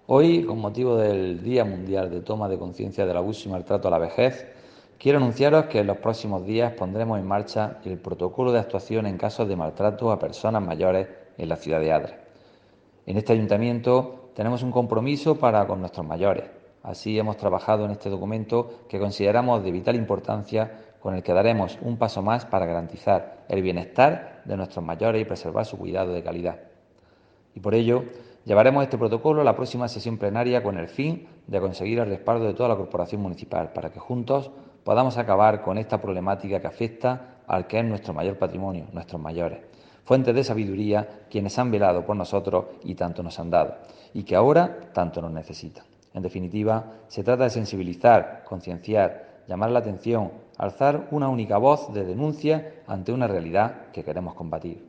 Hoy, con motivo del Día Mundial de Toma de Conciencia del Abuso y Maltrato a la Vejez, quiero anunciaros que en los próximos días pondremos en marcha el protocolo de actuación en casos de maltrato a personas mayores en la ciudad de Adra. En este ayuntamiento tenemos un compromiso para con nuestros mayores. Así hemos trabajado en este documento que consideramos de vital importancia, con el que daremos un paso más para garantizar el bienestar de nuestros mayores y preservar su cuidado de calidad. Y por ello, llevaremos este protocolo a la próxima sesión plenaria con el fin de conseguir el respaldo de toda la corporación municipal, para que juntos podamos acabar con esta problemática que afecta al que es nuestro mayor patrimonio, nuestros mayores, fuentes de sabiduría, quienes han velado por nosotros y tanto nos han dado, y que ahora tanto nos necesitan. En definitiva, se trata de sensibilizar, concienciar, llamar la atención, alzar una única voz de denuncia ante una realidad que queremos combatir.